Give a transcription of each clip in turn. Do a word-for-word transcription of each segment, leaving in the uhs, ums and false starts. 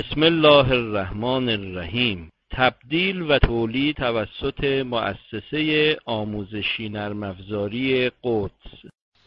بسم الله الرحمن الرحیم. تبدیل و تولید توسط مؤسسه آموزشی نرم افزاری قدس.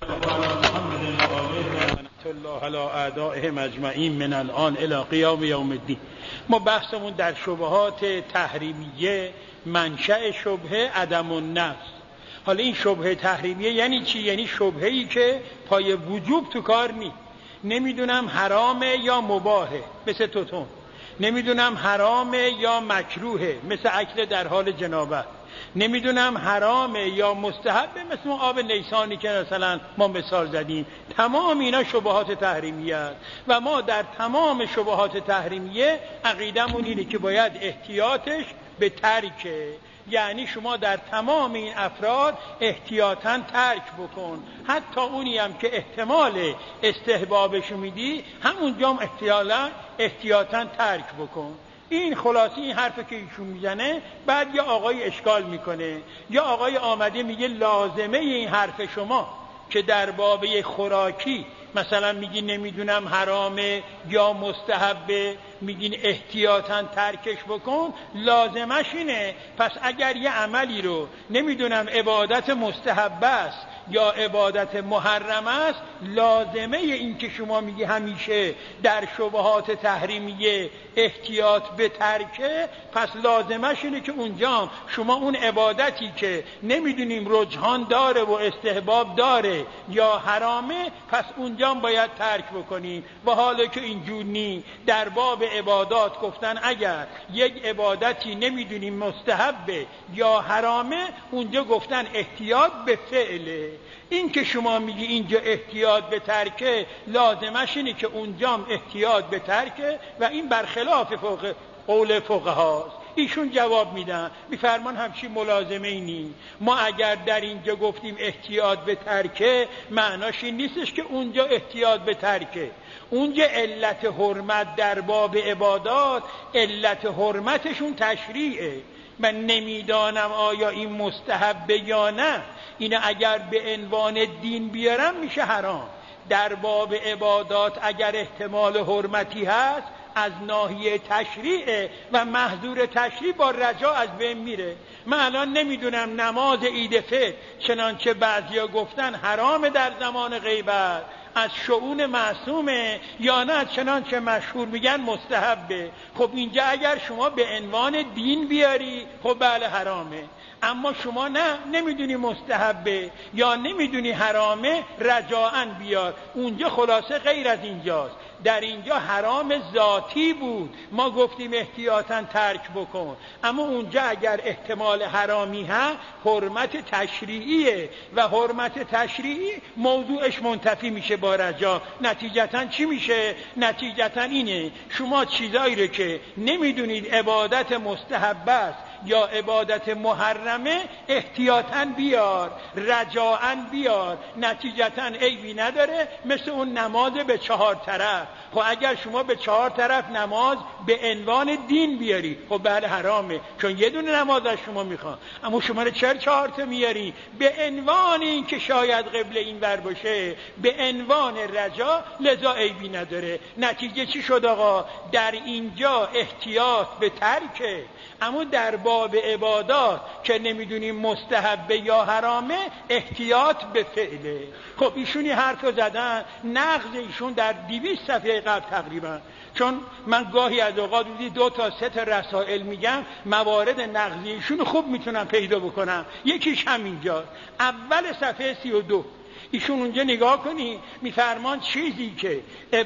الله علی اعدائهم اجمعین من الان الی قیام یوم الدین. ما بحثمون در شبهات تحریمیه، منشأ شبهه عدم النص. حالا این شبهه تحریمیه یعنی چی؟ یعنی شبهه‌ای که پای وجوب تو کار نی. نمیدونم حرامه یا مباهه مثل توتون، نمیدونم حرامه یا مکروهه مثل اکل در حال جنابت، نمیدونم حرامه یا مستحبه مثل آب نیسانی که مثلا ما مثال زدیم. تمام اینا شبهات تحریمیه است و ما در تمام شبهات تحریمیه عقیدمون اینه که باید احتیاطش به ترکه. یعنی شما در تمام این افراد احتیاطاً ترک بکن، حتی اونی هم که احتمال استحبابش میدی همونجا هم احتیاطاً احتیاطاً ترک بکن. این خلاصی این حرفی که ایشون میزنه. بعد یا آقای اشکال میکنه یا آقای آمده میگه لازمه این حرف شما که در بابه خوراکی مثلا میگی نمیدونم حرامه یا مستحبه، میگین احتیاطاً ترکش بکن، لازمش اینه. پس اگر یه عملی رو نمیدونم عبادت مستحبه است یا عبادت محرم است، لازمه این که شما میگی همیشه در شبهات تحریمیه احتیاط به ترکه، پس لازمش اینه که اونجا شما اون عبادتی که نمیدونیم رجحان داره و استحباب داره یا حرامه، پس اونجا باید ترک بکنیم. و حالا که اینجور نی، در باب عبادات گفتن اگر یک عبادتی نمیدونیم مستحبه یا حرامه، اونجا گفتن احتیاط به فعله. این که شما میگی اینجا احتیاط به ترکه، لازمش اینه که اونجا احتیاط به ترکه و این برخلاف فوق قول فقهاست. ایشون جواب میدن میفرمان همچین ملازمه ای نی. ما اگر در اینجا گفتیم احتیاط به ترکه، معناش این نیستش که اونجا احتیاط به ترکه. اونجا علت حرمت در باب عبادات، علت حرمتشون تشریعه. من نمیدانم آیا این مستحبه یا نه، اینه اگر به عنوان دین بیارم میشه حرام. در باب عبادات اگر احتمال حرمتی هست از ناحیه تشریعه و محظور تشریع با رجا از بین میره. من الان نمیدونم نماز عید فطر چنانچه بعضیا گفتن حرام در زمان غیبت، از شؤون معصومه یا نه چنانچه مشهور میگن مستحبه. خب اینجا اگر شما به عنوان دین بیاری، خب بله حرامه. اما شما نه نمیدونی مستحبه یا نمیدونی حرامه، رجاءً بیار. اونجا خلاصه غیر از اینجاست. در اینجا حرام ذاتی بود، ما گفتیم احتیاطاً ترک بکن. اما اونجا اگر احتمال حرامی هست، حرمت تشریعیه و حرمت تشریعی موضوعش منتفی میشه با رجا. نتیجتاً چی میشه؟ نتیجتاً اینه شما چیزایی رو که نمیدونید عبادت مستحب است یا عبادت محرمه، احتیاطاً بیار، رجاءً بیار. نتیجتاً عیبی نداره، مثل اون نماز به چهار طرف. خب اگر شما به چهار طرف نماز به عنوان دین بیاری، خب بله حرامه، چون یه دونه نماز از شما میخوان. اما شما رو چرا چهار تا میاری؟ به عنوان این که شاید قبله این ور باشه، به عنوان رجا، لذا عیبی نداره. نتیجه چی شد آقا؟ در اینجا احتیاط به ترکه، اما در باب عبادات که نمیدونیم مستحبه یا حرامه، احتیاط به فعله. خب ایشونی حرف زدن، نقض ایشون در دویست صفحه قبل تقریبا، چون من گاهی از اوقات دو تا سه تا رسائل میگم، موارد نقضی ایشون خوب میتونم پیدا بکنم. یکیش همینجاست، اول صفحه سی و دو. ایشون اونجا نگاه کنی میفرمان چیزی که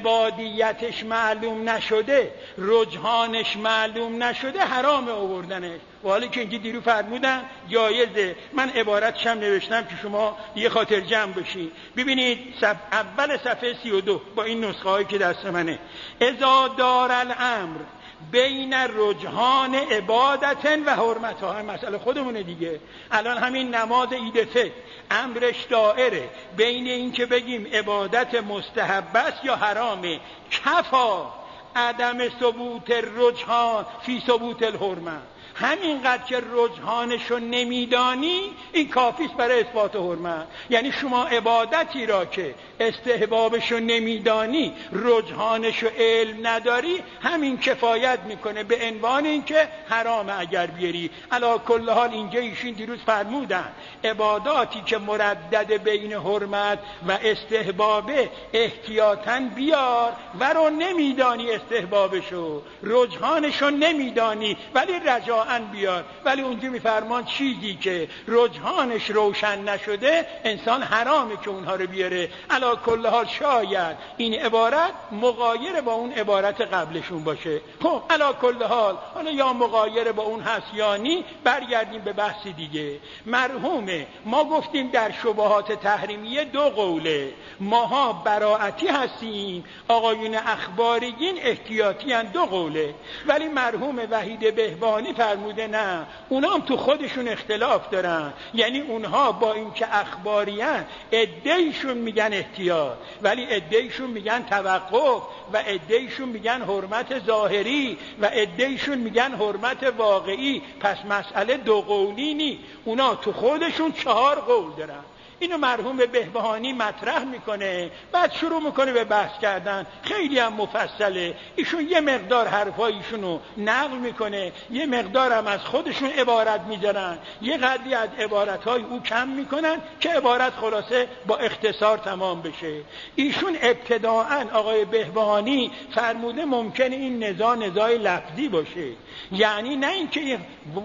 عبادیتش معلوم نشده، رجحانش معلوم نشده، حرام آوردنش. و حالا که اینجا دیرو فرمودن جایزه، من عبارتش هم نوشتم که شما یه خاطر جمع بشین. ببینید صف... اول صفحه سی و دو با این نسخه هایی که دست منه. اذا دار الامر بین رجحان عبادت و حرمتها، هم مسئله خودمونه دیگه. الان همین نماز عید فطر امرش دائره بین این که بگیم عبادت مستحب است یا حرامه. کفا عدم ثبوت الرجحان فی ثبوت الحرمه. همینقدر که رجحانشو نمیدانی این کافیست برای اثبات حرمت. یعنی شما عبادتی را که استحبابشو نمیدانی، رجحانشو علم نداری، همین کفایت میکنه به عنوان اینکه حرام اگر بیاری. علی کل حال اینجا ایشون دیروز فرمودن عباداتی که مردد بین حرمت و استحبابه احتیاطاً بیار و رو نمیدانی استحبابشو، رجحانشو نمیدانی ولی رجاءً بیار. ولی اونجا میفرمان چیزی که رجحانش روشن نشده انسان حرامه که اونها رو بیاره. علی کل حال شاید این عبارت مغایر با اون عبارت قبلشون باشه. خب علی کل حال حالا یا مغایر با اون هست یا نی، برگردیم به بحث دیگه. مرحومه ما گفتیم در شبهات تحریمیه دو قوله، ماها براعتی هستیم، آقایون اخباریین احتیاطی هستند، دو قوله. ولی مرحوم وحید بهبانی فرموده نه، اونا هم تو خودشون اختلاف دارن. یعنی اونها با اینکه اخباریان عده‌ایشون میگن احتیاط ولی عده‌ایشون میگن توقف و عده‌ایشون میگن حرمت ظاهری و عده‌ایشون میگن حرمت واقعی. پس مسئله دو قولی نی، اونا تو خودشون چهار قول دارن. اینو مرحوم بهبهانی مطرح میکنه، بعد شروع میکنه به بحث کردن، خیلی هم مفصله. ایشون یه مقدار حرفایشونو نقل میکنه، یه مقدار هم از خودشون عبارت میذارن، یه قدری از عبارتهای او کم میکنن که عبارت خلاصه با اختصار تمام بشه. ایشون ابتداعاً آقای بهبهانی فرموده ممکنه این نزاع نزاع لفظی باشه، یعنی نه اینکه این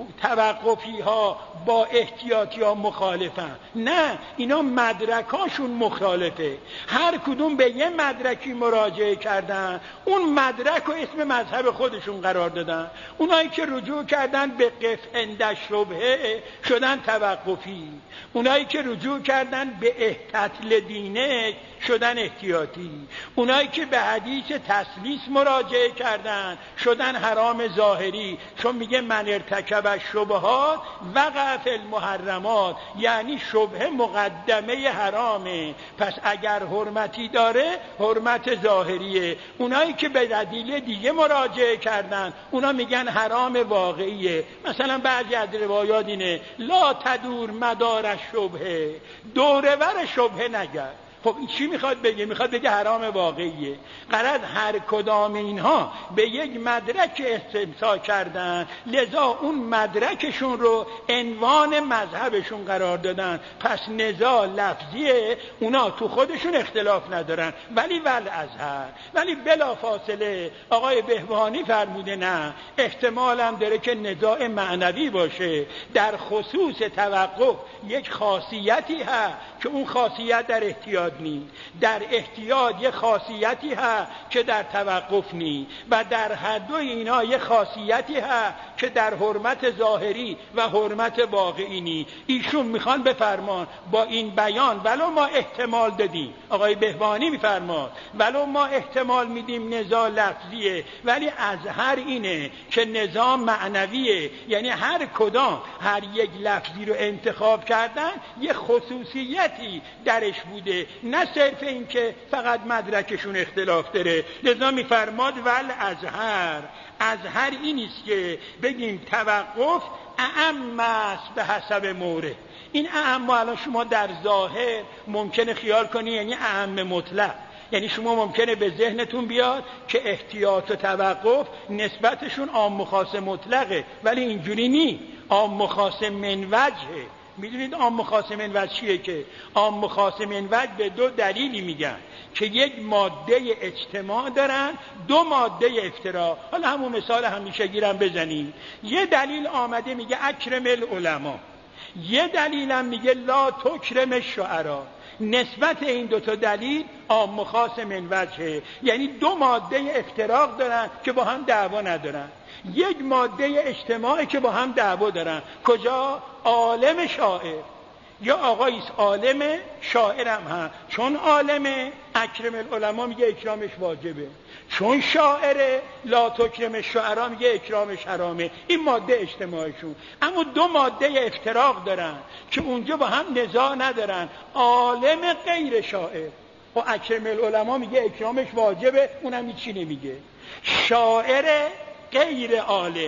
توقفی ها با احتیاطی ها مخالفن، نه، اینا مدرکاشون مخالفه. هر کدوم به یه مدرکی مراجعه کردن، اون مدرک رو اسم مذهب خودشون قرار دادن. اونایی که رجوع کردن به قف عند شبهه شدن توقفی، اونایی که رجوع کردن به احتتل دینه شدن احتیاطی، اونایی که به حدیث تسلیس مراجعه کردن شدن حرام ظاهری، چون میگه من ارتکب الشبهات وقع فی المحرمات، یعنی شبهه مقدمه حرامه، پس اگر حرمتی داره حرمت ظاهریه. اونایی که به دلیل دیگه مراجعه کردن اونا میگن حرام واقعیه. مثلا بعضی از روایات اینه لا تدور مدار الشبهه، دورور شبهه نگرد. خب این چی میخواد بگه؟ میخواد بگه حرام واقعیه. غرض هر کدام اینها به یک مدرک استمساک کردن، لذا اون مدرکشون رو عنوان مذهبشون قرار دادن. پس نزاع لفظیه، اونا تو خودشون اختلاف ندارن. ولی ول ازهر، ولی بلا فاصله آقای بهبهانی فرموده نه، احتمال هم داره که نزاع معنوی باشه. در خصوص توقف یک خاصیتی هست که اون خاصیت در احتیاط نی، در احتیاط یه خاصیتی هست که در توقف نی، و در هر دو اینا یه خاصیتی هست که در حرمت ظاهری و حرمت واقعی نی. ایشون میخوان بفرمان با این بیان ولو ما احتمال دادیم، آقای بهبهانی میفرمان ولو ما احتمال میدیم نزاع لفظیه، ولی ازهر اینه که نزاع معنویه. یعنی هر کدام هر یک لفظی رو انتخاب کردن یه خصوصیتی درش بوده، نه صرف این که فقط مدرکشون اختلاف داره. لذا میفرماد ول ازهر، ازهر اینیست که بگیم توقف اعم است به حسب مورد. این اعم الان شما در ظاهر ممکنه خیال کنی یعنی اعم مطلق، یعنی شما ممکنه به ذهنتون بیاد که احتیاط و توقف نسبتشون عام و خاص مطلقه، ولی اینجوری نی. عام و خاص من وجهه. میدونید عام و خاص من وجه چیه؟ که عام و خاص من وجه به دو دلیلی میگن که یک ماده اجتماع دارن، دو ماده افتراق. حالا همون مثال همیشه گیرم بزنید. یه دلیل آمده میگه اکرم العلماء، یه دلیل هم میگه لا تکرم الشعراء. نسبت این دوتا دلیل عام و خاص من وجهه، یعنی دو ماده افتراق دارن که با هم دعوا ندارن، یک ماده اجتماعی که با هم دعوا دارن. کجا؟ عالم شاعر، یا آقاییس عالم شاعرم هم، چون عالم اکرم العلماء میگه اکرامش واجبه، چون شاعره لا تکرم الشعراء میگه اکرامش حرامه. این ماده اجتماعیشون. اما دو ماده افتراق دارن که اونجا با هم نزاع ندارن. عالم غیر شاعر و اکرم العلماء میگه اکرامش واجبه، اونم هیچی نمیگه. شاعر غیر عالم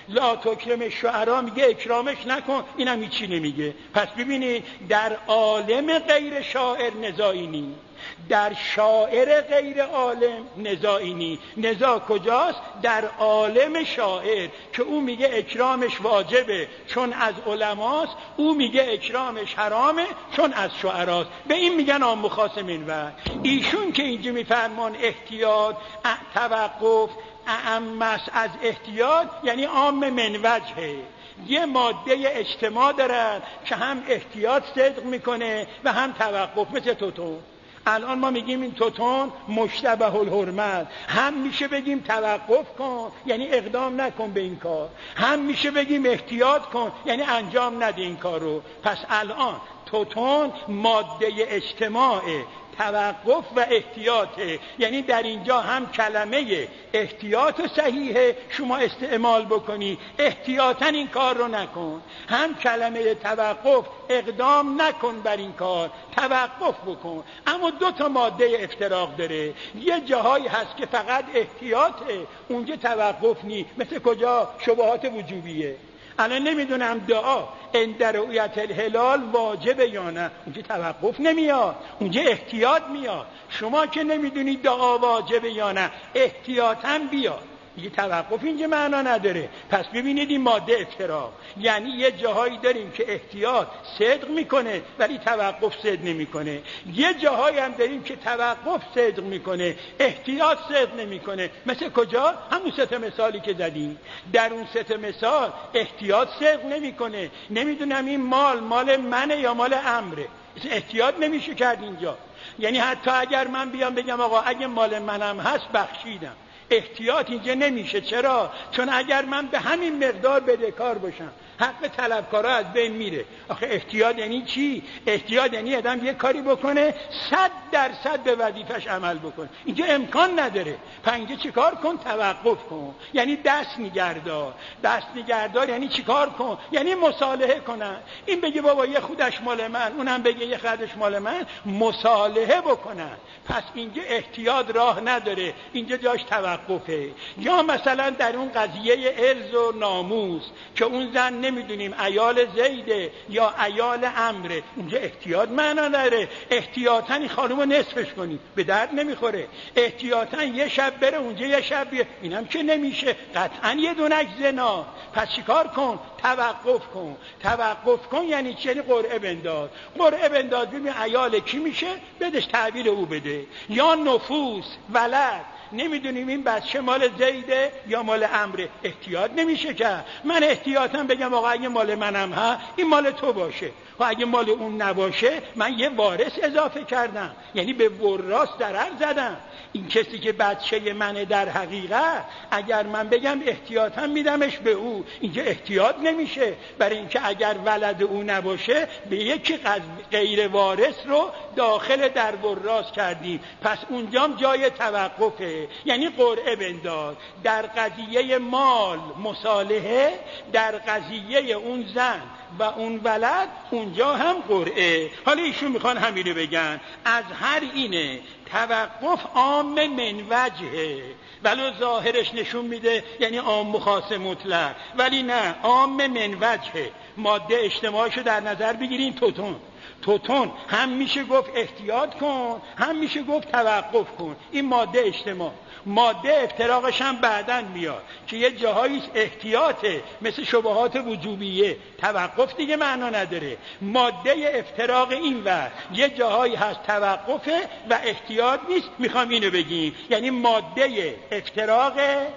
لا تکرم الشعرا میگه اکرامش نکن، اینم هیچی نمیگه. پس ببینید در عالم غیر شاعر نزاعی نیست، در شاعر غیر عالم نزاعی نیست. نزاع کجاست؟ در عالم شاعر که او میگه اکرامش واجبه چون از علماست، او میگه اکرامش حرامه چون از شعراست. به این میگن عام خاص منوع. ایشون که اینجا میفرمان احتیاط توقف اعم است از احتیاط، یعنی عام منوجه. یه ماده اجتماع دارن که هم احتیاط صدق میکنه و هم توقف، مثل توتون. الان ما میگیم این توتون مشتبه الحرمت، هم میشه بگیم توقف کن یعنی اقدام نکن به این کار، هم میشه بگیم احتیاط کن یعنی انجام نده این کار رو. پس الان توتون ماده اجتماعه، توقف و احتیاطه، یعنی در اینجا هم کلمه احتیاط صحیحه شما استعمال بکنی، احتیاطاً این کار رو نکن، هم کلمه توقف اقدام نکن بر این کار، توقف بکن. اما دو تا ماده افتراق داره، یه جاهایی هست که فقط احتیاطه اونجا توقف نی، مثل کجا؟ شبهات وجوبیه. الان نمیدونم دعا عند رؤیت الهلال واجبه یا نه، اونجا توقف نمیاد، اونجا احتیاط میاد. شما که نمیدونید دعا واجبه یا نه، احتیاطاً بیاد، یه توقف اینجا معنا نداره. پس ببینید این ماده افتراق، یعنی یه جاهایی داریم که احتیاط صدق میکنه ولی توقف صدق نمیکنه، یه جاهایی هم داریم که توقف صدق میکنه احتیاط صدق نمیکنه. مثل کجا؟ همون سه تا مثالی که زدیم. در اون سه تا مثال احتیاط صدق نمیکنه، نمیدونم این مال مال منه یا مال امره، احتیاط نمیشه کرد اینجا. یعنی حتی اگر من بیام بگم آقا اگه مال منم هست بخشیدم، احتیاط اینجا نمیشه. چرا؟ چون اگر من به همین مقدار بدهکار باشم حق طلبکارا از بین میره. آخه احتیاط یعنی چی؟ احتیاط یعنی آدم یه کاری بکنه صد درصد به وظیفش عمل بکنه، اینجا امکان نداره. پنجه چیکار کن؟ توقف کن، یعنی دست نگهدار. دست نگهدار یعنی چیکار کن؟ یعنی مصالحه کنن، این بگه بابا یه خودش مال من، اونم بگه یه خودش مال من، مصالحه بکنن. پس اینجا احتیاط راه نداره، اینجا جاش توقفه. یا مثلا در اون قضیه ارز و ناموس که اون زن نمیدونیم عیال زیده یا عیال امره، اونجا احتیاط معنا داره. احتیاطاً این خانومو نصفش کنی، به درد نمیخوره. احتیاطاً یه شب بره اونجا یه شب بیه، اینم که نمیشه، قطعاً یه دونک زنا. پس چیکار کن؟ توقف کن. توقف کن یعنی چی؟ یعنی قرعه بنداز. قرعه بنداز ببین عیال کی میشه، بدش تعبیر او بده. یا نفوس ولد، نمیدونیم این بچه مال زیده یا مال امره، احتیاط نمیشه که من احتیاطاً بگم آقا اگه مال منم ها این مال تو باشه، و اگه مال اون نباشه من یه وارث اضافه کردم، یعنی به وراث ضرر زدم. این کسی که بچه منه در حقیقت اگر من بگم احتیاطاً میدمش به او، اینجا احتیاط نمیشه، برای اینکه اگر ولد او نباشه به یکی غیر وارث رو داخل در وراث کردیم. پس اونجام جای توقفه، یعنی قرعه بنداز. در قضیه مال مصالحه، در قضیه اون زن و اون ولد اونجا هم قرعه. حالا ایشون میخوان همینو بگن، از هر اینه توقف عام من وجهه، ولو ظاهرش نشون میده یعنی عام مخاص مطلق، ولی نه، عام من وجهه. ماده اجتماعشو در نظر بگیرین. توتون توتون هم میشه گفت احتیاط کن، هم میشه گفت توقف کن. این ماده اجتماع. ماده افتراقش هم بعدن میاد که یه جاهایش احتیاطه، مثل شبهات وجوبیه، توقف دیگه معنا نداره. ماده افتراق این و یه جاهایی هست توقفه و احتیاط نیست. میخوام اینو بگیم، یعنی ماده افتراق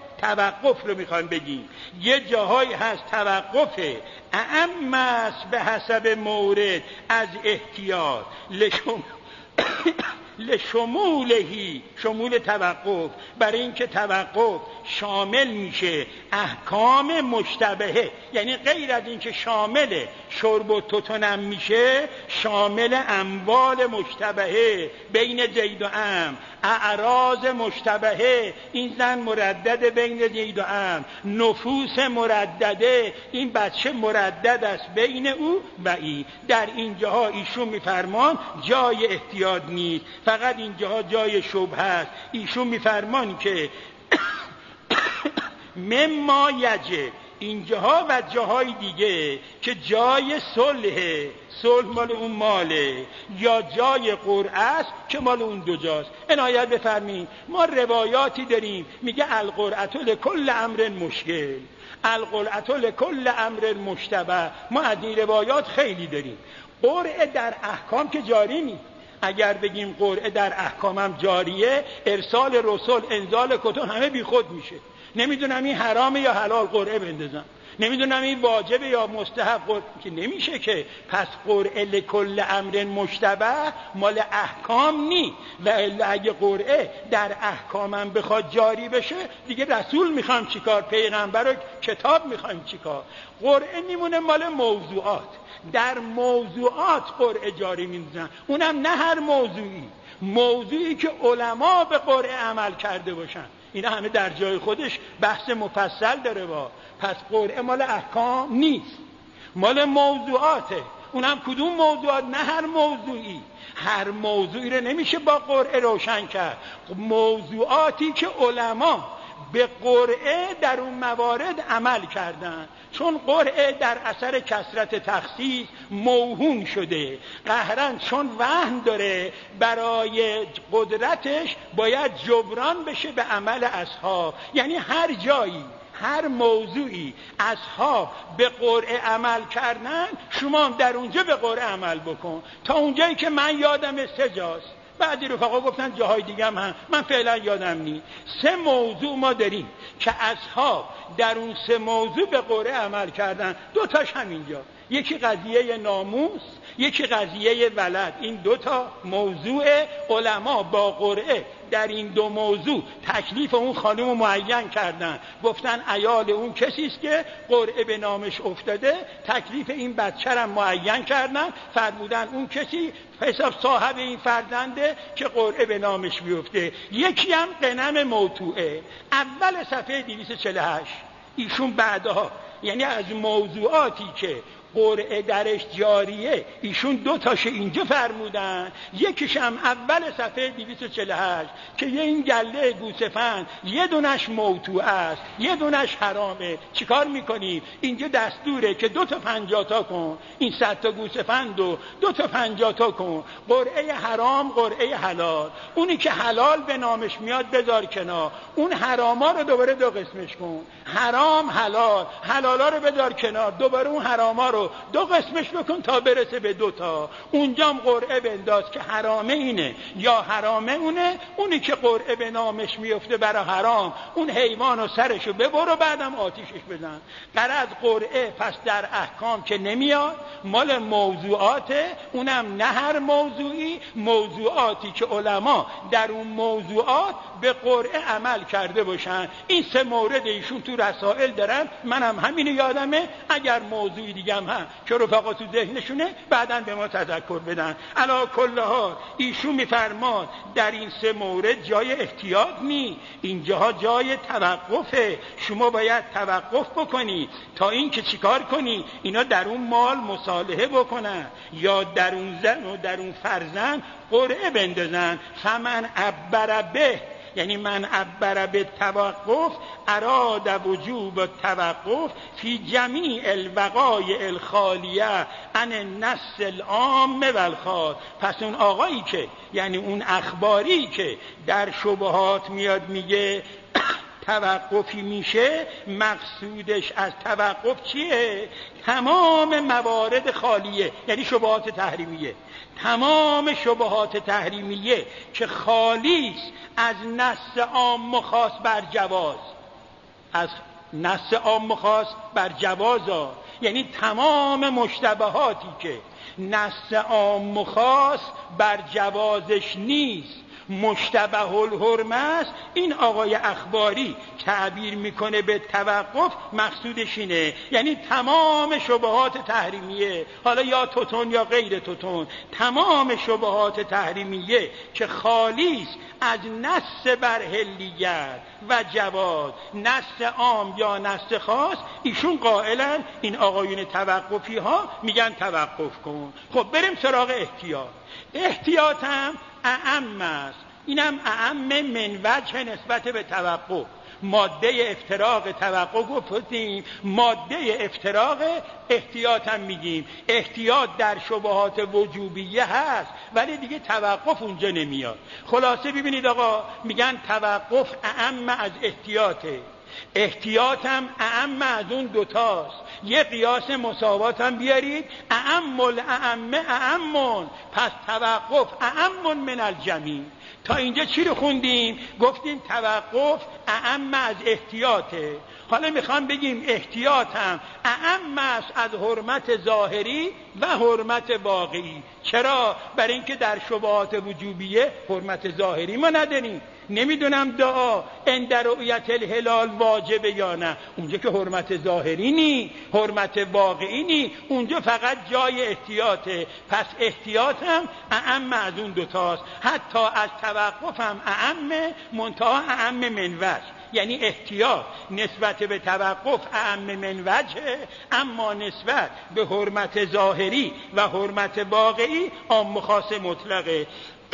توقف رو میخوام بگیم. یه جاهایی هست توقفه اعم است به حسب مورد از احتیاط لشم لشمولهی، شمول توقف، برای اینکه توقف شامل میشه احکام مشتبهه، یعنی غیر از اینکه شامل شرب و توتنم میشه، شامل اموال مشتبهه بین زید و عمرو، اعراض مشتبهه، این زن مردد بین زید و عمرو، نفوس مردده، این بچه مردد است بین او و این. در اینجاها ایشون میفرمان جای احتیاط نیست، فقط اینجاها جای شبهه است. ایشون میفرمان که مما یجب، اینجاها و جاهای دیگه که جای صلح، صلح مال اون ماله، یا جای قرعه است که مال اون دو جاست. عنایت بفرمایید، ما روایاتی داریم میگه القرعه لکل امر مشکل، القرعه لکل امر مشتبه. ما از این روایات خیلی داریم. قرعه در احکام که جاری نیست. اگر بگیم قرعه در احکامم جاریه، ارسال رسول، انزال کتب همه بی خود میشه. نمیدونم این حرامه یا حلال قرعه بندازم، نمیدونم این واجبه یا مستحب قرعه، که نمیشه که. پس قرعه لکل امر مشتبه مال احکام نی، و اگه قرعه در احکامم بخواد جاری بشه دیگه رسول میخوام چیکار، پیغمبر و کتاب میخوایم چیکار. قرعه میمونه مال موضوعات، در موضوعات قرعه جاری می‌کنن، اونم نه هر موضوعی، موضوعی که علما به قرعه عمل کرده باشن. اینا همه در جای خودش بحث مفصل داره. با پس قرعه مال احکام نیست، مال موضوعاته. اونم کدوم موضوعات؟ نه هر موضوعی، هر موضوعی رو نمیشه با قرعه روشن کرد. موضوعاتی که علما به قرعه در اون موارد عمل کردن، چون قرعه در اثر کثرت تخصیص موهوم شده، قهرن چون وهن داره برای قدرتش باید جبران بشه به عمل اصحاب. یعنی هر جایی، هر موضوعی اصحاب به قرعه عمل کردن، شما هم در اونجا به قرعه عمل بکن. تا اونجایی که من یادم سه جاست، بعضی رفقا گفتن جاهای دیگه هم, هم من فعلا یادم نی. سه موضوع ما داریم که اصحاب در اون سه موضوع به قرعه عمل کردن. دو تاش همینجا، یکی قضیه ناموس، یکی قضیه ولد. این دو تا موضوع علما با قرعه در این دو موضوع تکلیف اون خانم رو معین کردن. گفتن عیال اون کسی است که قرعه به نامش افتاده، تکلیف این بچه را معین کردن، فرمودن اون کسی حساب صاحب این فرزنده که قرعه به نامش بیفته. یکی هم غنم موتوعه، اول صفحه دویست و چهل و هشت. ایشون بعدها، یعنی از موضوعاتی که قرعه درش جاریه، ایشون دو تاش اینجا فرمودن، یکیش هم اول صفحه دویست و چهل و هشت که یه این گله گوسفند یه دونش موتوع است، یه دونش حرامه. چیکار میکنیم؟ اینجا دستوره که دو تا پنجاه تا کن، این صد تا گوسفند و دو تا پنجاه تا کن. قرعه حرام، قرعه حلال. اونی که حلال به نامش میاد بذار کنار، اون حراما رو دوباره دو قسمش کن. حرام حلال، حلالا رو بذار کنار، دوباره اون حراما رو دو قسمش بکن تا برسه به دوتا. اونجام قرعه بنداز که حرامه اینه یا حرامه اونه. اونی که قرعه به نامش میفته برای حرام، اون حیوان و سرشو ببر و بعدم آتیشش بزن. غرض قرعه پس در احکام که نمیاد، مال موضوعاته. اونم نه هر موضوعی، موضوعاتی که علما در اون موضوعات به قرعه عمل کرده باشن. این سه مورد ایشون تو رسائل دارن، منم همینو یادمه. اگر موضوعی دیگه هم هست که رفقا تو ذهنشونه بعداً به ما تذکر بدن. علا کل حال ایشون میفرماد در این سه مورد جای احتیاط نی، اینجاها جای توقفه. شما باید توقف بکنی تا این که چیکار کنی اینا در اون مال مصالحه بکنن، یا در اون زن و در اون فرزند قرعه بندازن. فمن عبر به، یعنی من عبر به توقف، اراد وجوب التوقف فی جمیع الوقایع الخالیه عن النص العام والخاص. پس اون آقایی که، یعنی اون اخباری که در شبهات میاد میگه توقفی میشه، مقصودش از توقف چیه؟ تمام موارد خالیه، یعنی شبهات تحریمیه. تمام شبهات تحریمیه که خالیست از نص عام و خاص بر جواز، از نص عام و خاص بر جوازا، یعنی تمام مشتبهاتی که نص عام و خاص بر جوازش نیست، مشتبه الحرمه است، این آقای اخباری تعبیر میکنه به توقف. مقصودش اینه، یعنی تمام شبهات تحریمیه، حالا یا توتون یا غیر توتون، تمام شبهات تحریمیه که خالی است از نص بر حلیت و جواز، نص عام یا نص خاص، ایشون قائلن، این آقایون توقفی ها میگن توقف کن. خب بریم سراغ احتیاط. احتیاط هم اعم است، اینم اعم من وجه نسبت به توقف. ماده افتراق توقع گفتیم، ماده افتراق احتیاط هم میگیم. احتیاط در شبهات وجوبیه هست ولی دیگه توقف اونجا نمیاد. خلاصه ببینید آقا، میگن توقف اعم از احتیاطه، احتیاط هم اعم از اون دوتاست. یه قیاس مساوات هم بیارید، اعم الاعمه اعمون، پس توقف اعم من الجمیع. تا اینجا چی رو خوندیم؟ گفتیم توقف اعم از احتیاطه. حالا میخوام بگیم احتیاط هم اعم است از حرمت ظاهری و حرمت واقعی. چرا؟ برای اینکه در شبهات وجوبیه حرمت ظاهری ما نداریم. نمیدونم دعا عند رؤیت الهلال واجبه یا نه، اونجا که حرمت ظاهری نی، حرمت واقعی نی، اونجا فقط جای احتیاطه. پس احتیاط هم اعم از اون دوتاست. حتی از توقف هم اعم، منتها اعم من وجه. یعنی احتیاط نسبت به توقف اعم من وجه، اما نسبت به حرمت ظاهری و حرمت واقعی عام خاص مطلقه.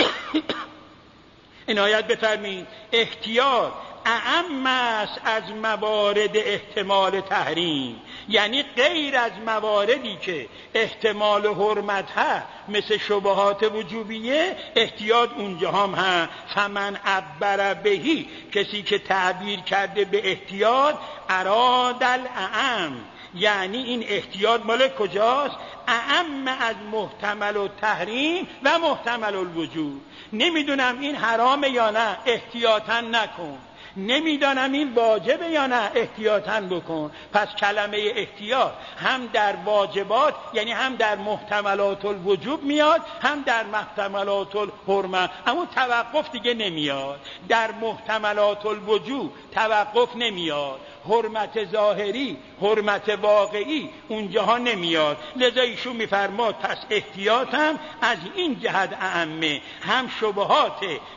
عنایت بفرمایید، احتیاط اعم است از موارد احتمال تحریم، یعنی غیر از مواردی که احتمال حرمت هست مثل شبهات وجوبیه، احتیاط اونجا هم هست. فمن عبر بهی، کسی که تعبیر کرده به احتیاط، اراد الاعم، یعنی این احتیاط مال کجاست؟ اعم از محتمل التحریم و محتمل الوجوب. نمیدونم این حرامه یا نه، احتیاطاً نکن. نمیدانم این واجبه یا نه، احتیاطاً بکن. پس کلمه احتیاط هم در واجبات، یعنی هم در محتملات الوجوب میاد، هم در محتملات الحرمه. اما توقف دیگه نمیاد. در محتملات الوجوب توقف نمیاد، حرمت ظاهری، حرمت واقعی اونجاها نمیاد. لذا ایشون میفرماد پس احتیاط هم از این جهت اعمه، هم شبهات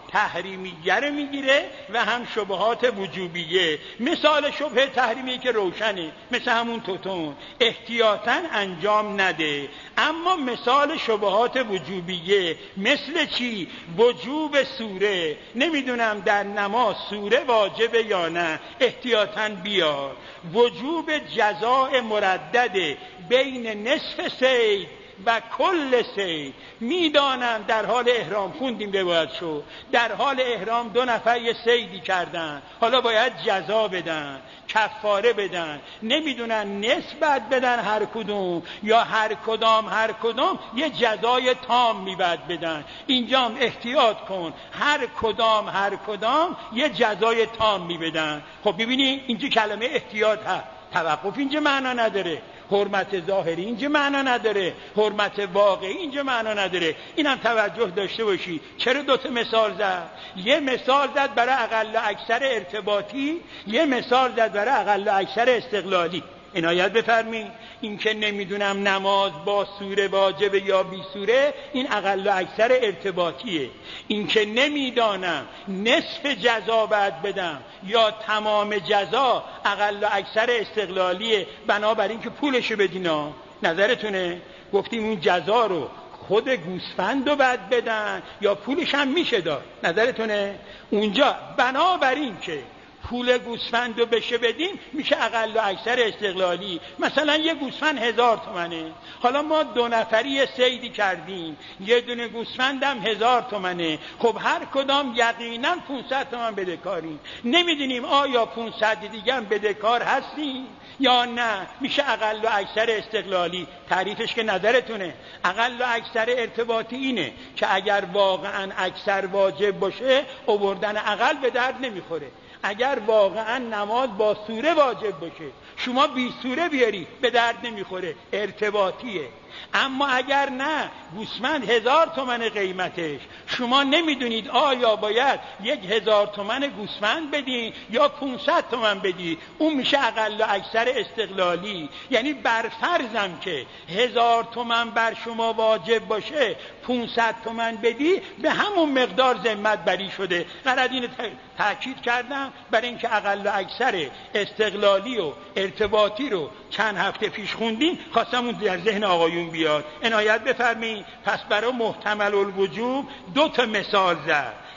تحریمیه رو میگیره و هم شبهات وجوبیه. مثال شبهه تحریمی که روشنه، مثل همون توتون، احتیاطاً انجام نده. اما مثال شبهات وجوبیه مثل چی؟ وجوب سوره، نمیدونم در نماز سوره واجبه یا نه، احتیاطاً بیار. وجوب جزاء مردد بین نصف سید و کل سید، میدانم در حال احرام، خوندیم روایت شو، در حال احرام دو نفر یه سیدی کردن، حالا باید جزا بدن، کفاره بدن، نمیدونن نسبت بدن هر کدوم یا هر کدام هر کدام یه جزای تام میبد بدن. اینجام احتیاط کن، هر کدام هر کدام یه جزای تام میبدن. خب ببینی اینجا کلمه احتیاط هست، توقف اینجا معنا نداره، حرمت ظاهری اینجا معنا نداره، حرمت واقعی اینجا معنا نداره. اینم توجه داشته باشی. چرا دوتا مثال زد؟ یه مثال زد برای اقل و اکثر ارتباطی، یه مثال زد برای اقل و اکثر استقلالی. عنایت بفرمایید، این که نمیدونم نماز با سوره واجب یا بی سوره، این اقل و اکثر ارتباطیه. این که نمیدانم نصف جزا باید بدم یا تمام جزا، اقل و اکثر استقلالیه، بنابراین که پولشو بدینا. نظرتونه؟ گفتیم اون جزا رو خود گوسفند رو باید بدن یا پولش هم میشه داد. نظرتونه؟ اونجا بنابراین که پول گوسفند رو بشه بدیم میشه اقل و اکثر استقلالی. مثلا یه گوسفند هزار تومنه، حالا ما دو نفری سیدی کردیم، یه دونه گوسفندم هزار تومنه، خب هر کدام یقینا پونصد تومن بدهکاریم. نمیدونیم آیا پونصد دیگه هم بدهکار هستیم یا نه، میشه اقل و اکثر استقلالی. تعریفش که نظرتونه. اقل و اکثر ارتباطی اینه که اگر واقعا اکثر واجب باشه آوردن اقل به درد نمیخوره. اگر واقعا نماز با سوره واجب باشه شما بی سوره بیاری به درد نمیخوره، ارتباطیه. اما اگر نه، گوسفند هزار تومن قیمتش، شما نمیدونید آیا باید یک هزار تومن گوسفند بدین یا پونصد تومن بدی، اون میشه اقل و اکثر استقلالی. یعنی بر فرضم که هزار تومن بر شما واجب باشه، پونصد تومن بدی، به همون مقدار ذمت بری شده. قرار اینو تاکید کردم برای اینکه اقل و اکثر استقلالی و ارتباطی رو چند هفته پیش خوندیم، خواستم اون در ذهن آقایون بیاد. عنایت بفرمایید. پس برای محتمل الوجوب دو تا مثال زد.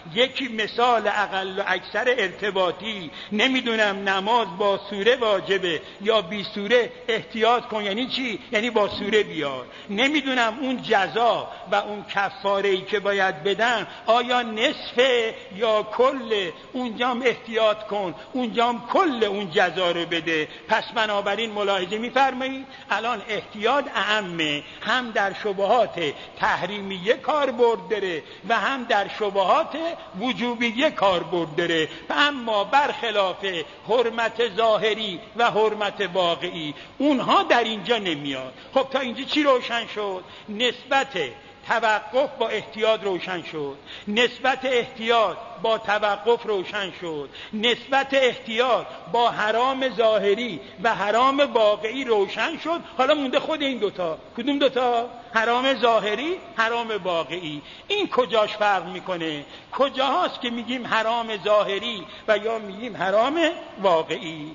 یکی مثال اقل و اکثر ارتباطی، نمیدونم نماز با سوره واجبه یا بی سوره احتیاط کن، یعنی چی؟ یعنی با سوره بیار. نمیدونم اون جزا و اون کفاره‌ای که باید بدن آیا نصفه یا کل، اونجام احتیاط کن، اونجام کل اون جزا رو بده. پس بنابراین ملاحظه می‌فرمایید الان احتیاط اعمه، هم در شبهات تحریمیه کاربرد داره و هم در شبهات وجوبیه کاربرد داره. اما برخلاف حرمت ظاهری و حرمت واقعی اونها در اینجا نمیاد. خب تا اینجا چی روشن شد؟ نسبت توقف با احتیاط روشن شد، نسبت احتیاط با توقف روشن شد، نسبت احتیاط با حرام ظاهری و حرام واقعی روشن شد. حالا مونده خود این دوتا. کدوم دوتا؟ حرام ظاهری، حرام واقعی. این کجاش فرق میکنه؟ کجاست که میگیم حرام ظاهری و یا میگیم حرام واقعی؟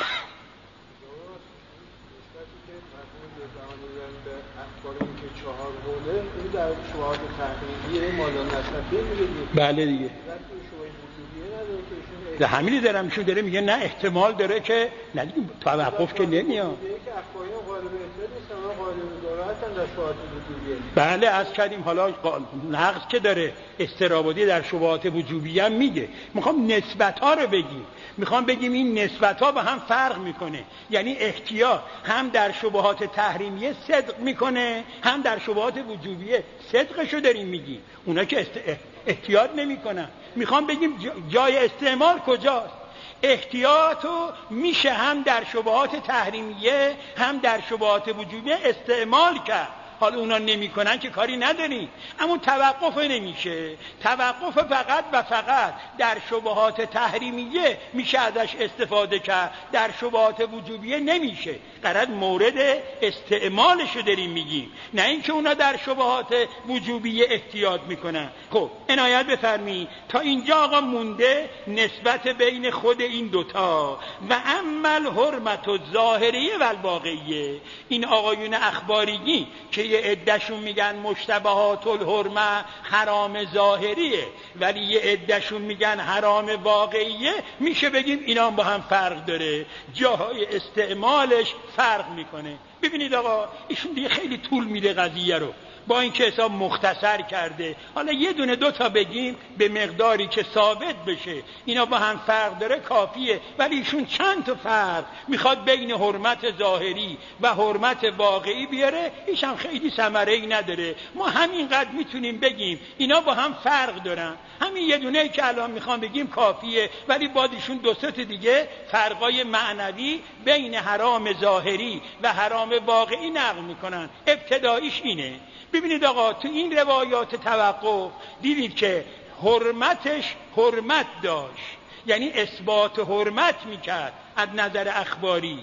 چهار قوله این در شواهد تحریمیه مالا نصفیه میگه. بله دیگه ده همینی دارم ایشون داره میگه نه احتمال داره که نه دیگه توقف که نمیاد. که اخباری غالب احتیاط نیستن و غالب دارایتن در شواهد وجوبیه. بله از کردیم. حالا نقض که داره استرابادی در شبهات وجوبیه هم میگه. میخوام نسبت ها رو بگیم، میخوام بگیم این نسبت ها با هم فرق میکنه. یعنی احتیاط هم در شبهات تحریمیه صدق میکنه، هم در شبهات وجوبیه صدقشو داریم میگیم. اونا که احتیاط نمیکنن. میخوام بگیم جای استعمال کجاست. احتیاطو میشه هم در شبهات تحریمیه هم در شبهات وجوبیه استعمال کرد. حالا اونا نمیکنن که کاری نداریم. اما توقف نمیشه. توقف فقط و فقط در شبهات تحریمیه میشه ازش استفاده کرد، در شبهات وجوبیه نمیشه. قرار مورد استعمالش رو داریم میگیم، نه اینکه اونا در شبهات وجوبیه احتیاط میکنن. خب عنایت بفرمایید تا اینجا آقا مونده نسبت بین خود این دوتا و عمل حرمت الظاهریه و الواقعیه. این آقایون اخباریگی که یه عده‌شون میگن مشتبهات الحرمه حرام ظاهریه ولی یه عده‌شون میگن حرام واقعیه، میشه بگیم اینا با هم فرق داره، جاهای استعمالش فرق میکنه. ببینید آقا ایشون دیگه خیلی طول میده قضیه رو، با این که حساب مختصر کرده. حالا یه دونه دو تا بگیم به مقداری که ثابت بشه اینا با هم فرق داره کافیه. ولی ایشون چند تا فرق میخواد بین حرمت ظاهری و حرمت واقعی بیاره، ایش هم خیلی ثمره‌ای نداره. ما همینقدر میتونیم بگیم اینا با هم فرق دارن. همین یه دونه که الان میخوام بگیم کافیه. ولی بعد ایشون دو سه تا دیگه فرقای معنوی بین حرام ظاهری و حرام واقعی نقل میکنن. ابتداییش اینه. ببینید آقا تو این روایات توقف دیدید که حرمتش حرمت داشت، یعنی اثبات حرمت میکرد از نظر اخباری،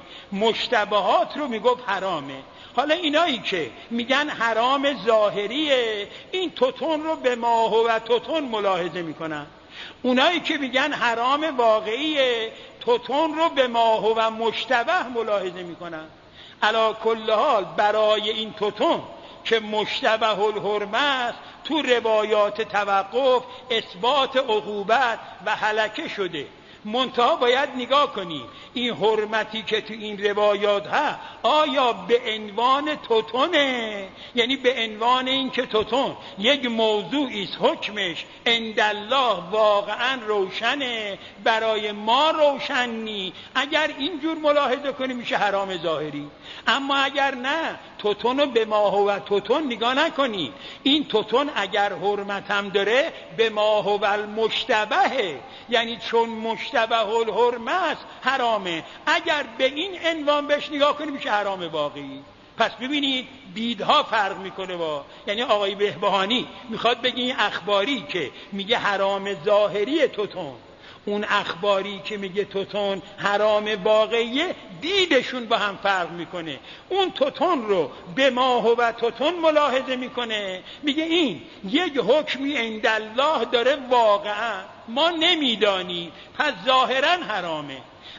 مشتبهات رو میگفت حرامه. حالا اینایی که میگن حرام ظاهریه این توتون رو به ماه و توتون ملاحظه میکنن، اونایی که میگن حرام واقعیه توتون رو به ماه و مشتبه ملاحظه میکنن. علی کل حال برای این توتون که مشتبه الحرمه است تو روایات توقف اثبات عقوبت و هلکه شده. منتها باید نگاه کنی این حرمتی که تو این روایات ها آیا به عنوان توتونه، یعنی به عنوان این که توتون یک موضوعی است حکمش عند الله واقعا روشنه برای ما روشن نی. اگر اینجور ملاحظه کنی میشه حرام ظاهری. اما اگر نه توتونو به ماه و توتون نگاه نکنی، این توتون اگر حرمت هم داره به ماه و المشتبهه، یعنی چون مشتبه الحرمه است حرامه. اگر به این عنوان بهش نگاه کنی میشه حرام واقعی. پس ببینید دیدها فرق میکنه با، یعنی آقای بهبهانی میخواد بگه این اخباری که میگه حرام ظاهری توتون، اون اخباری که میگه توتون حرام واقعیه، دیدشون با هم فرق میکنه. اون توتون رو به ماه و توتون ملاحظه میکنه، میگه این یک حکمی عند الله داره واقعا ما نمیدانی پس ظاهرا حرامه.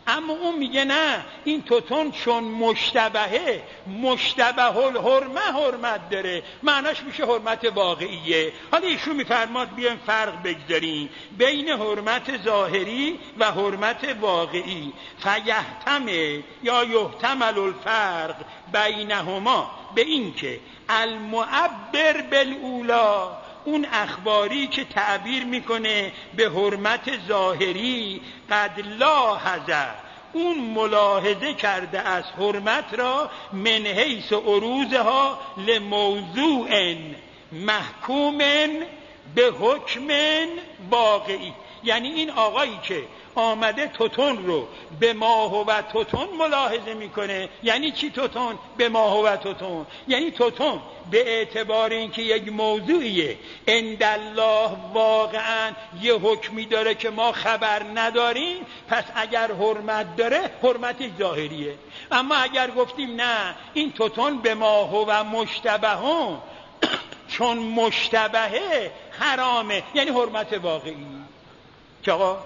اما اون میگه نه، این توتون چون مشتبهه، مشتبه الحرمه حرمت داره، معناش میشه حرمت واقعیه. حالا ایشون میفرماد بیایم فرق بگذاریم بین حرمت ظاهری و حرمت واقعی. فیحتمل یا یحتمل الفرق بینهما، به این که المعبر بالاولا، اون اخباری که تعبیر میکنه به حرمت ظاهری، قد لاحظ، اون ملاحظه کرده از حرمت را من حیث عروضها لموضوع محکوم به حکم واقعی. یعنی این آقایی که آمده توتون رو به ما هو توتون ملاحظه میکنه. یعنی چی توتون؟ به ما هو توتون، یعنی توتون به اعتبار اینکه یک موضوعیه عند الله واقعا یه حکمی داره که ما خبر نداریم، پس اگر حرمت داره حرمتش ظاهریه. اما اگر گفتیم نه، این توتون به ما هو مشتبهون، چون مشتبهه حرامه، یعنی حرمت واقعی. که آقا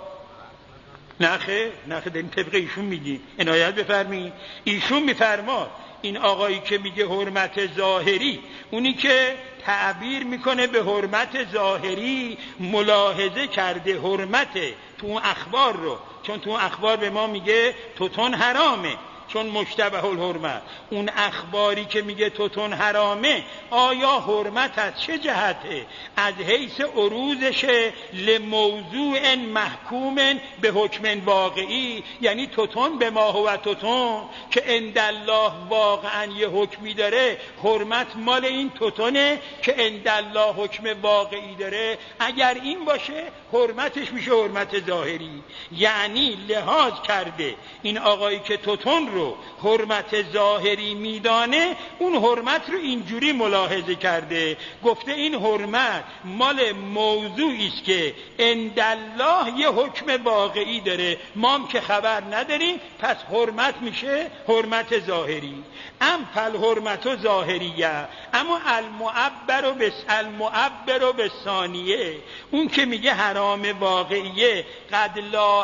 نخه نخه داریم طبق ایشون میگیم، عنایت بفرمایید. ایشون میفرماد این آقایی که میگه حرمت ظاهری، اونی که تعبیر میکنه به حرمت ظاهری، ملاحظه کرده حرمت تو اون اخبار رو، چون تو اون اخبار به ما میگه توتون حرامه چون مشتبه الحرمه. اون اخباری که میگه توتون حرامه، آیا حرمت از چه جهته؟ از حیث عروضشه لموضوع محکوم به حکم واقعی، یعنی توتون به ما هو توتون که عند الله واقعا یه حکمی داره، حرمت مال این توتونه که عند الله حکم واقعی داره. اگر این باشه حرمتش میشه حرمت ظاهری. یعنی لحاظ کرده این آقایی که توتون رو حرمت ظاهری میدانه، اون حرمت رو اینجوری ملاحظه کرده، گفته این حرمت مال موضوعی است که عند الله یه حکم واقعی داره، ما هم که خبر نداریم، پس حرمت میشه حرمت ظاهری. ام فل حرمت ظاهریه، اما المعبر و بس المعبر و بثانیه، اون که میگه حرام واقعیه، قد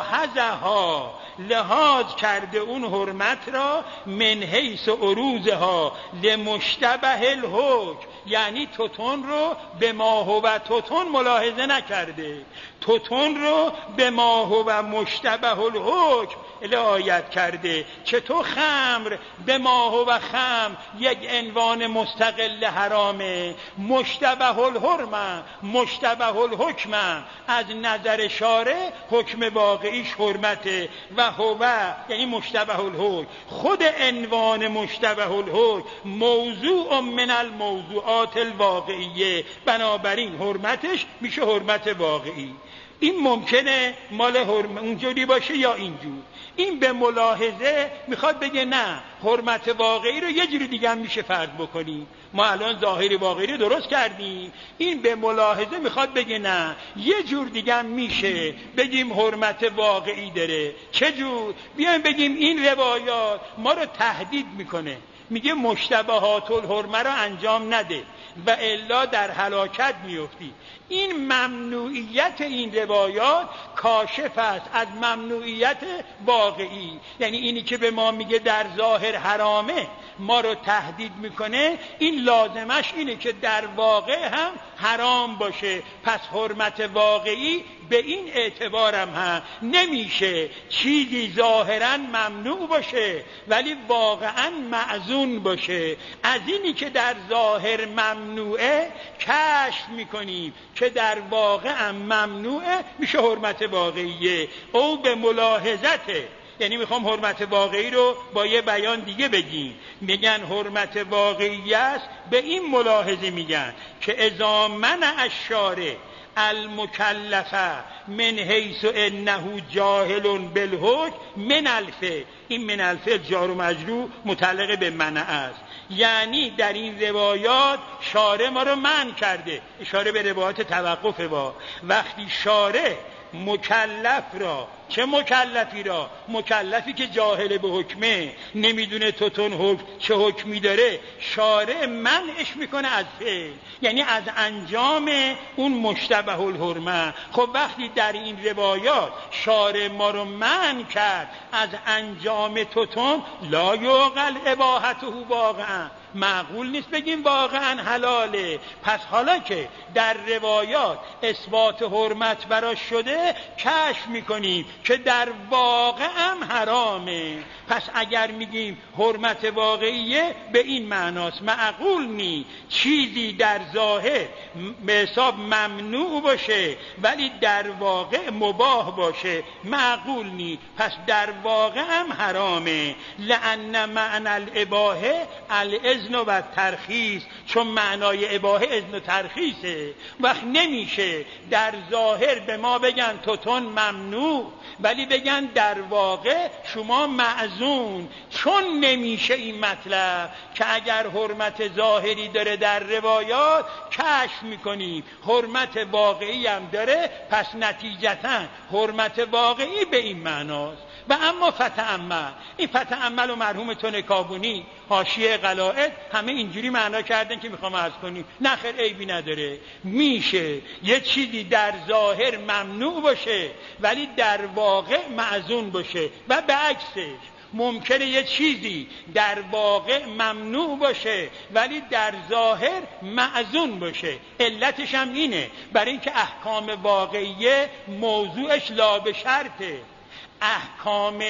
لاحظها، لحاظ کرده اون حرمت را من حیث عروضها لمشتبه الحکم، یعنی توتون رو به ما هو توتون ملاحظه نکرده، توتون رو به ما هو مشتبه الحکم رعایت کرده. چطور خمر به ما هو خمر یک عنوان مستقل حرامه، مشتبه الحرمه مشتبه الحکمه، از نظر شارع حکم واقعیش حرمته، و هو یعنی مشتبه الحکم، خود عنوان مشتبه الحکم موضوع من الموضوعات الواقعیه، بنابراین حرمتش میشه حرمت واقعی. این ممکنه مال حرم اونجوری باشه یا اینجور. این به ملاحظه میخواد بگه نه، حرمت واقعی رو یه جوری دیگه هم میشه فرض بکنیم. ما الان ظاهری واقعی رو درست کردیم، این به ملاحظه میخواد بگه نه، یه جور دیگه هم میشه بگیم حرمت واقعی داره. چه جور؟ بیایم بگیم این روایات ما رو تهدید میکنه، میگه مشتبهات الحرمه رو انجام نده و الا در هلاکت میفتی. این ممنوعیت این روایات کاشف است از ممنوعیت واقعی. یعنی اینی که به ما میگه در ظاهر حرامه، ما رو تهدید میکنه، این لازمش اینه که در واقع هم حرام باشه. پس حرمت واقعی به این اعتبارم هم نمیشه چیزی ظاهرا ممنوع باشه ولی واقعا معزون باشه. از اینی که در ظاهر ممنوعه کشف میکنیم که در واقع هم ممنوعه، میشه حرمت واقعیه. او به ملاحظته، یعنی میخوام حرمت واقعی رو با یه بیان دیگه بگیم. میگن حرمت واقعی است به این ملاحظه میگن که اذا منع الشارع المکلفه من حیث انه جاهل بالحکم من الفعل، این من الفعل جار و مجرور متعلق به منع است. یعنی در این روایات شارع ما رو منع کرده، اشاره به روایات توقف با. وقتی شارع مکلف را، چه مکلفی را؟ مکلفی که جاهل به حکمه، نمیدونه توتون حکم چه حکمی داره، شارع منعش میکنه از فعل، یعنی از انجام اون مشتبه الحرمه. خب وقتی در این روایات شارع ما رو منع کرد از انجام توتون، لا یعقل اباحته واقعا، معقول نیست بگیم واقعا حلاله. پس حالا که در روایات اثبات حرمت براش شده، کشف میکنیم که در واقع هم حرامه. پس اگر میگیم حرمت واقعیه، به این معناست، معقول نی چیزی در ظاهر به حساب ممنوع باشه ولی در واقع مباح باشه، معقول نی. پس در واقع هم حرامه. لأن معنی الاباحه الاذن و ترخیص، چون معنای اباحه اذن و ترخیصه. وقت نمیشه در ظاهر به ما بگن توتون ممنوع ولی بگن در واقع شما معزون، چون نمیشه این مطلب که اگر حرمت ظاهری داره در روایات، کشف میکنیم حرمت واقعی هم داره، پس نتیجتا حرمت واقعی به این معناست. و اما فتأمل، این فتأمل و مرحوم تنکابونی حاشیه قلائد همه اینجوری معنا کردن که میخوام عرض کنیم نه خیر عیبی نداره. میشه یه چیزی در ظاهر ممنوع باشه ولی در واقع معزون باشه، و به عکسش ممکنه یه چیزی در واقع ممنوع باشه ولی در ظاهر معزون باشه. علتش هم اینه، برای اینکه احکام واقعیه موضوعش لا به شرطه، احکام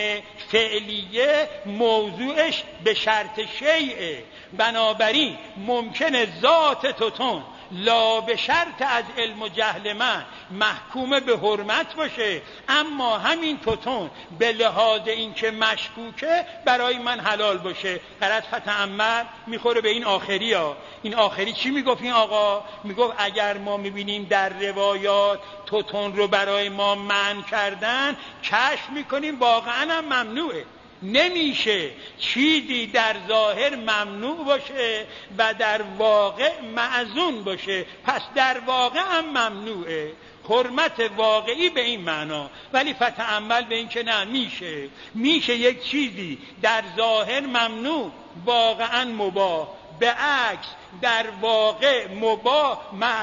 فعلیه موضوعش به شرط شیعه. بنابراین ممکنه ذات توتون لا به شرط از علم و جهل من محکوم به حرمت باشه، اما همین توتون به لحاظ اینکه مشکوکه برای من حلال باشه. غلط فتأمل میخوره به این آخری ها. این آخری چی میگفت این آقا؟ میگفت اگر ما میبینیم در روایات توتون رو برای ما منع کردن، کشف میکنیم واقعا هم ممنوعه. نمیشه چیزی در ظاهر ممنوع باشه و در واقع معزون باشه، پس در واقع هم ممنوعه. حرمت واقعی به این معنا، ولی فتأمل به این که نه، میشه میشه یک چیزی در ظاهر ممنوع واقعا مباح، به عکس در واقع مباح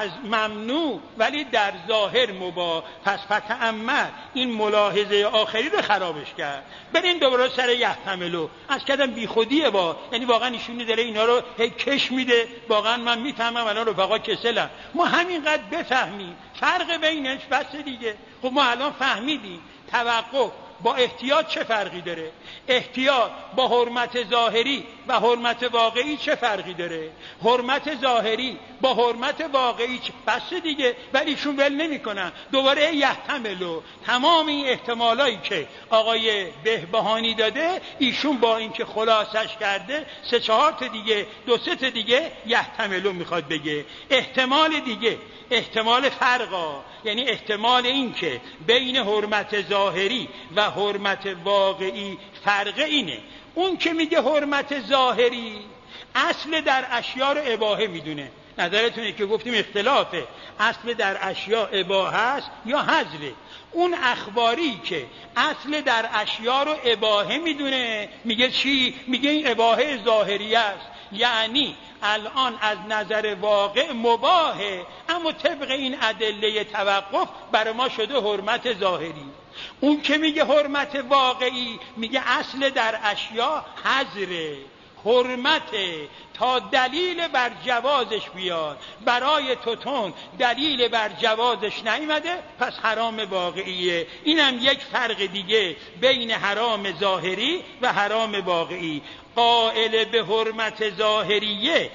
ممنوع ولی در ظاهر مباح. پس فتأمل این ملاحظه آخری رو خرابش کرد. برین دوباره سر یحتملو. از کردم بی خودیه، با یعنی واقعا ایشون داره اینا رو هی کش میده. واقعا من میفهمم الان رفقا کسلن، ما همینقدر بفهمیم فرق بینش بس دیگه. خب ما الان فهمیدیم توقف با احتیاط چه فرقی داره، احتیاط با حرمت ظاهری و حرمت واقعی چه فرقی داره، حرمت ظاهری با حرمت واقعی چه بس دیگه. ولی ایشون ول نمی‌کنن، دوباره یحتملو تمام این احتمالایی که آقای بهبهانی داده، ایشون با اینکه خلاصش کرده سه چهار تا دیگه دو سه تا دیگه یحتملو میخواد بگه. احتمال دیگه، احتمال فرقا، یعنی احتمال این که بین حرمت ظاهری و حرمت واقعی فرق اینه. اون که میگه حرمت ظاهری اصل در اشیاء رو اباحه میدونه. نظرتونه که گفتیم اختلافه، اصل در اشیاء اباحه است یا حظره. اون اخباری که اصل در اشیاء رو اباحه میدونه میگه چی؟ میگه این اباحه ظاهریه است، یعنی الان از نظر واقع مباحه، اما طبق این ادله توقف برای ما شده حرمت ظاهری. اون که میگه حرمت واقعی میگه اصل در اشیاء حظره، حرمته تا دلیل بر جوازش بیاد. برای توتون دلیل بر جوازش نیامده، پس حرام واقعیه. اینم یک فرق دیگه بین حرام ظاهری و حرام واقعی. قائل به حرمت ظاهریه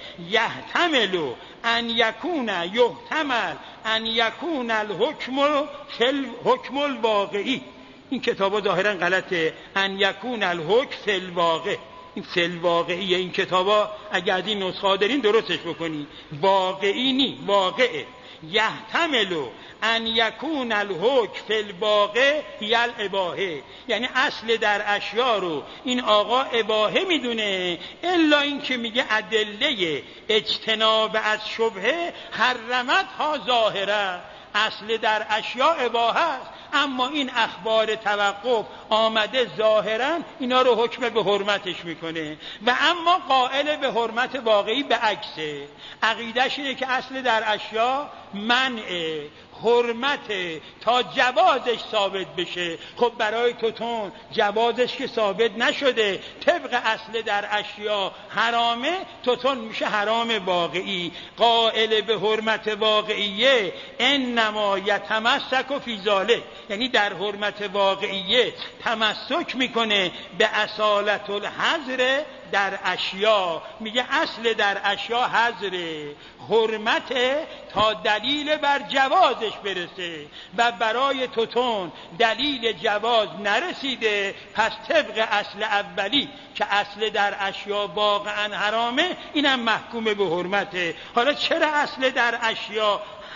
یحتمل ان یکون یحتمل ان یکون الحکم فی الحکم الواقعی. این کتابا ظاهرا غلطه، ان یکون الحکم فی الواقع. این فی الواقعیه. این کتابا اگه از این نسخه دارین درستش بکنی، واقعی نی، واقعه. یحتمل ان یکون الحکم فی الواقع هی الاباحه، یعنی اصل در اشیاء رو این آقا اباحه میدونه، الا این که میگه ادله اجتناب از شبهه حرمت ها ظاهره. اصل در اشیاء اباحه است، اما این اخبار توقف آمده ظاهرا اینا رو حکم به حرمتش میکنه. و اما قائل به حرمت واقعی به عکسه، عقیدش اینه که اصل در اشیاء منعه، حرمت تا جوازش ثابت بشه. خب برای توتون جوازش که ثابت نشده، طبق اصل در اشیاء حرامه، توتون میشه حرام واقعی. قائل به حرمت واقعیه انما یتمسک فی ذلک، یعنی در حرمت واقعیه تمسک میکنه به اصالت الحظر در اشیاء. میگه اصل در اشیاء حظره، حرمت تا دلیل بر جوازش برسه و برای توتون دلیل جواز نرسیده، پس طبق اصل اولی که اصل در اشیاء واقعا حرامه اینم محکوم به حرمته. حالا چرا اصل در اشیاء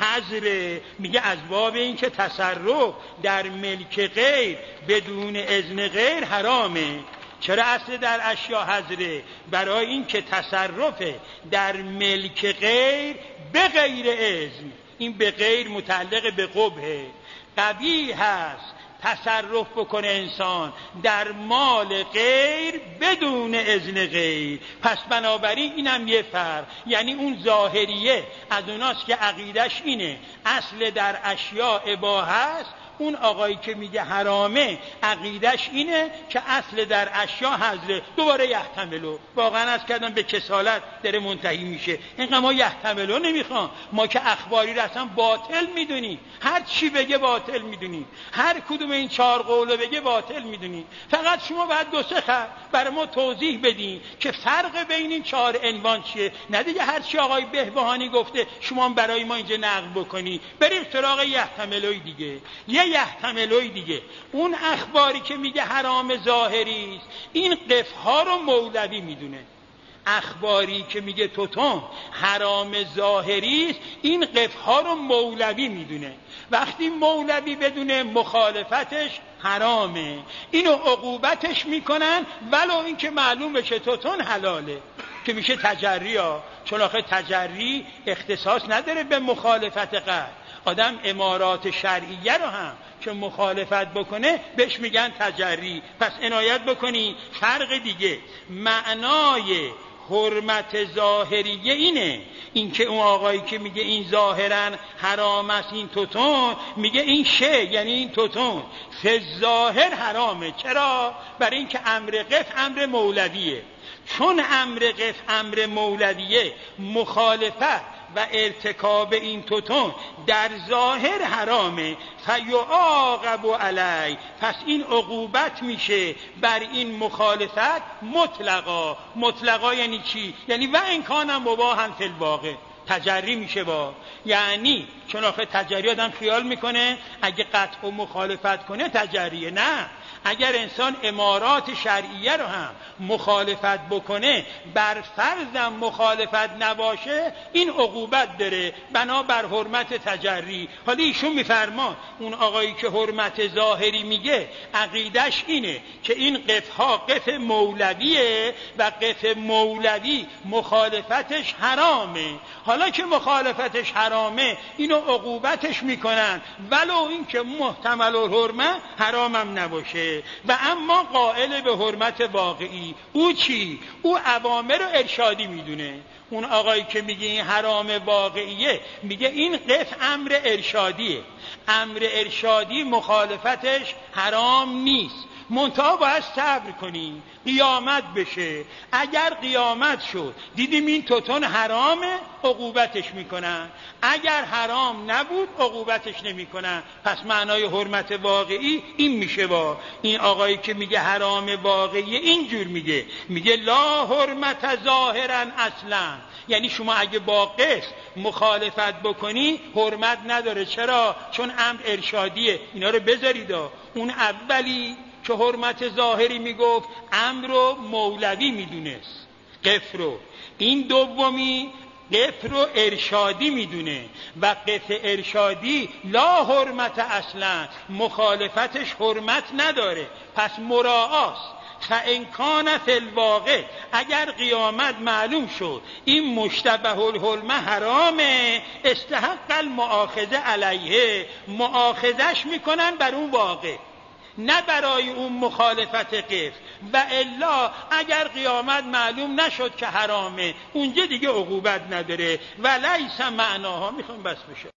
حظره؟ میگه از باب این که تصرف در ملک غیر بدون اذن غیر حرامه. چرا اصل در اشیاء حظره؟ برای این که تصرف در ملک غیر به غیر اذن، این به غیر متعلق به قبحه، قبیح هست تصرف بکنه انسان در مال غیر بدون اذن غیر. پس بنابراین اینم یه فرق، یعنی اون ظاهریه از اوناست که عقیدش اینه اصل در اشیاء اباحه است، اون آقایی که میگه حرامه عقیدش اینه که اصل در اشیاء حظره. دوباره یحتملو، واقعا از کردم به کسالت داره منتهی میشه. اینقدر ما یحتملو نمیخوام، ما که اخباری رو اصلا باطل میدونیم، هر چی بگه باطل میدونیم، هر کدوم این چهار قولو بگه باطل میدونیم. فقط شما باید دو سه خط برای ما توضیح بدین که فرق بین این چهار عنوان چیه. نه دیگه هر چی آقای بهبهانی گفته شما برای ما اینجا نقل بکنی. بریم سراغ یحتملوی دیگه. یه یحتملوی دیگه، اون اخباری که میگه حرام ظاهری است، این قفها رو مولوی میدونه. اخباری که میگه توتون حرام ظاهری است، این قفها رو مولوی میدونه. وقتی مولوی بدونه مخالفتش حرامه، اینو عقوبتش میکنن ولو اینکه معلوم بشه توتون حلاله، که میشه تجری ها. چون آخه تجری اختصاص نداره به مخالفت قطع. آدم امارات شرعیه رو هم که مخالفت بکنه بهش میگن تجری. پس عنایت بکنی فرق دیگه. معنای حرمت ظاهریه اینه، این که اون آقایی که میگه این ظاهرا حرام است این توتون، میگه این شه یعنی این توتون فی ظاهر حرامه. چرا؟ برای اینکه امر قف امر مولویه. چون امر قف امر مولویه، مخالفت و ارتکاب این توتون در ظاهر حرامه، فیعاقب علی، پس این عقوبت میشه بر این مخالفت مطلقا. مطلقا یعنی چی؟ یعنی و این کانم مباحا فی الواقع، تجری میشه با، یعنی چون آخه تجری آدم خیال میکنه اگه قطع و مخالفت کنه تجریه. نه، اگر انسان امارات شرعیه رو هم مخالفت بکنه، بر فرضم مخالفت نباشه، این عقوبت داره بنابر حرمت تجری. حالا ایشون میفرما اون آقایی که حرمت ظاهری میگه عقیدش اینه که این قفها قف مولویه و قف مولوی مخالفتش حرامه. حالا که مخالفتش حرامه، اینو عقوبتش میکنن ولو این که محتمل الحرمه حرامم نباشه. و اما قائل به حرمت واقعی، او چی؟ او اوامر رو ارشادی میدونه. اون آقایی که میگه این حرام واقعیه، میگه این قف امر ارشادیه. امر ارشادی مخالفتش حرام نیست، منتها باید صبر کنیم قیامت بشه. اگر قیامت شد دیدیم این توتون حرامه، عقوبتش میکنن. اگر حرام نبود عقوبتش نمیکنن. پس معنای حرمت واقعی این میشه. با این آقایی که میگه حرام واقعی اینجور میگه، میگه لا حرمت ظاهرا اصلا، یعنی شما اگه با قصد مخالفت بکنی حرمت نداره. چرا؟ چون امر ارشادیه. اینا رو بذارید. اون اولی که حرمت ظاهری میگفت امر رو مولوی میدونست، قف رو. این دومی قف رو ارشادی میدونه و قف ارشادی لا حرمت اصلا، مخالفتش حرمت نداره. پس مراعاست فان کان فی الواقع، اگر قیامت معلوم شد این مشتبه الحلمه حرامه، استحق المؤاخذه علیه، مؤاخذش میکنن بر اون واقع، نه برای اون مخالفت قفل. و الا اگر قیامت معلوم نشد که حرامه، اونجا دیگه عقوبت نداره. و لیس معناها، میخوام بس بشه.